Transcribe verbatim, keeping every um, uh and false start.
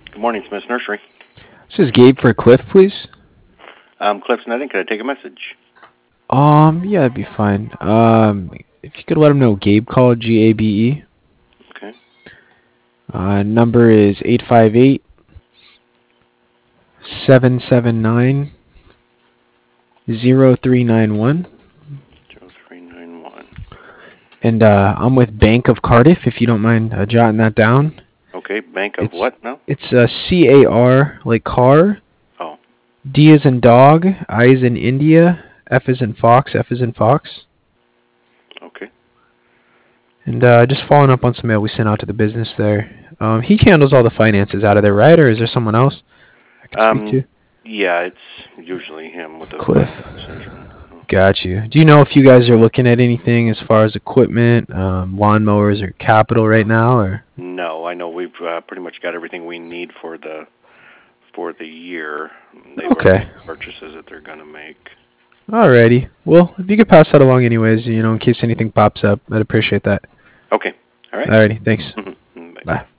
Good morning, Smith's Nursery. This is Gabe for Cliff, please. Um, Cliff's netting. Could I take a message? Um, yeah, that'd be fine. Um, if you could let him know Gabe called, G A B E. Okay. Uh, number is eight five eight, seven seven nine, zero three nine one. Zero three nine one. And uh, I'm with Bank of Cardiff, if you don't mind uh, jotting that down. Okay. Bank of It's what now? it's uh, C A R, like car, Oh. D is in dog, I is in India, F is in fox, F is in fox. Okay. And uh, just following up on some mail we sent out to the business there. Um, he handles all the finances out of there, right? Or is there someone else I could speak Um. to? Yeah, it's usually him with the Cliff. final decision. Oh. Got you. Do you know if you guys are looking at anything as far as equipment, um, lawnmowers, or capital right now? Or No, I know we've uh, pretty much got everything we need for the for the year. They've already okay. made purchases that they're gonna make. Alrighty. Well, if you could pass that along anyways, you know, in case anything pops up, I'd appreciate that. Okay. All right. Alrighty. Thanks. Bye. Bye.